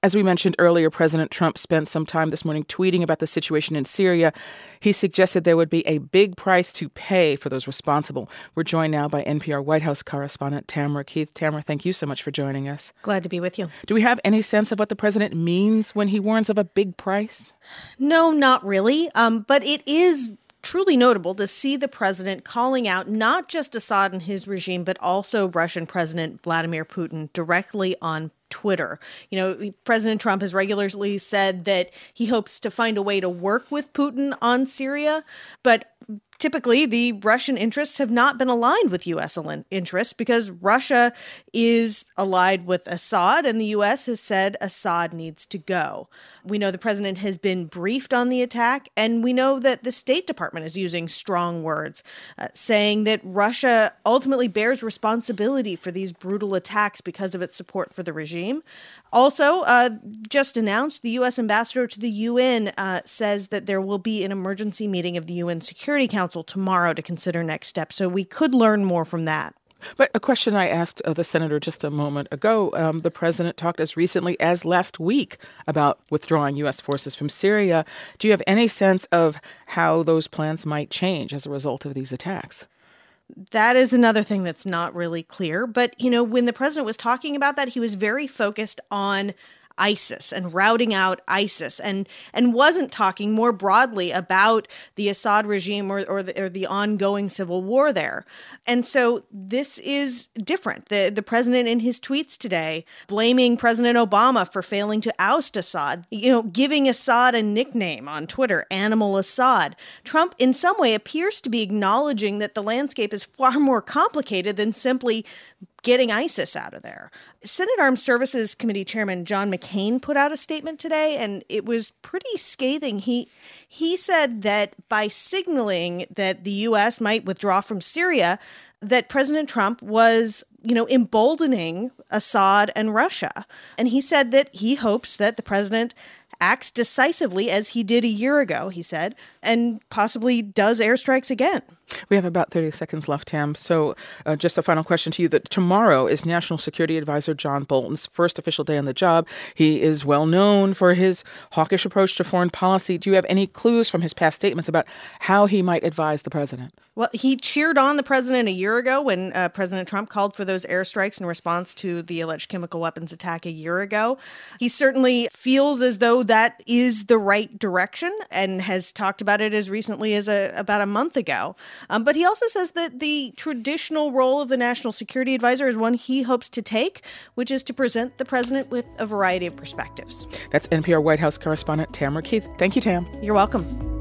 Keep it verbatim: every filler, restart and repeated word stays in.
As we mentioned earlier, President Trump spent some time this morning tweeting about the situation in Syria. He suggested there would be a big price to pay for those responsible. We're joined now by N P R White House correspondent Tamara Keith. Tamara, thank you so much for joining us. Glad to be with you. Do we have any sense of what the president means when he warns of a big price? No, not really. Um, but it is truly notable to see the president calling out not just Assad and his regime, but also Russian President Vladimir Putin directly on Twitter. You know, President Trump has regularly said that he hopes to find a way to work with Putin on Syria, but typically, the Russian interests have not been aligned with U S interests because Russia is allied with Assad, and the U S has said Assad needs to go. We know the president has been briefed on the attack, and we know that the State Department is using strong words, uh, saying that Russia ultimately bears responsibility for these brutal attacks because of its support for the regime. Also, uh, just announced, the U S ambassador to the U N uh, says that there will be an emergency meeting of the U N Security Council tomorrow to consider next steps. So we could learn more from that. But a question I asked uh, the senator just a moment ago, um, the president talked as recently as last week about withdrawing U S forces from Syria. Do you have any sense of how those plans might change as a result of these attacks? That is another thing that's not really clear. But, you know, when the president was talking about that, he was very focused on ISIS and routing out ISIS and and wasn't talking more broadly about the Assad regime or, or, the, or the ongoing civil war there. And so this is different. The, the president in his tweets today blaming President Obama for failing to oust Assad, you know, giving Assad a nickname on Twitter, Animal Assad. Trump in some way appears to be acknowledging that the landscape is far more complicated than simply getting ISIS out of there. Senate Armed Services Committee Chairman John McCain put out a statement today, and it was pretty scathing. He he said that by signaling that the U S might withdraw from Syria, that President Trump was, you know, emboldening Assad and Russia. And he said that he hopes that the president acts decisively as he did a year ago, he said, and possibly does airstrikes again. We have about thirty seconds left, Tam. So uh, just a final question to you. That tomorrow is National Security Advisor John Bolton's first official day on the job. He is well known for his hawkish approach to foreign policy. Do you have any clues from his past statements about how he might advise the president? Well, he cheered on the president a year ago when uh, President Trump called for those airstrikes in response to the alleged chemical weapons attack a year ago. He certainly feels as though that is the right direction and has talked about it as recently as a, about a month ago. Um, but he also says that the traditional role of the National Security Advisor is one he hopes to take, which is to present the president with a variety of perspectives. That's N P R White House correspondent Tamara Keith. Thank you, Tam. You're welcome.